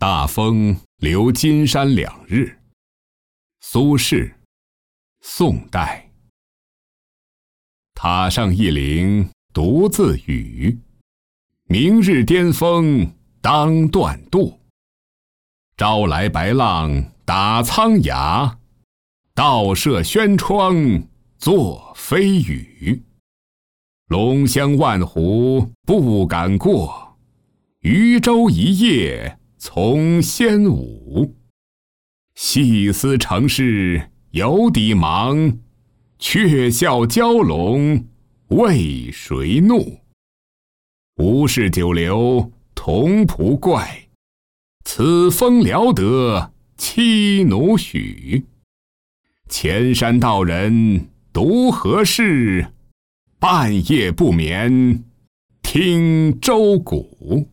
大风流金山2日。苏轼，宋代。塔上一陵独自语，明日巅峰当断渡。朝来白浪打苍崖，倒射轩窗作飞雨。龙香万湖不敢过，渔舟一叶从仙舞。细思成事有底忙，却笑蛟龙为谁怒？无事久留同仆怪，此风聊得妻奴许。前山道人独何事？半夜不眠听舟鼓。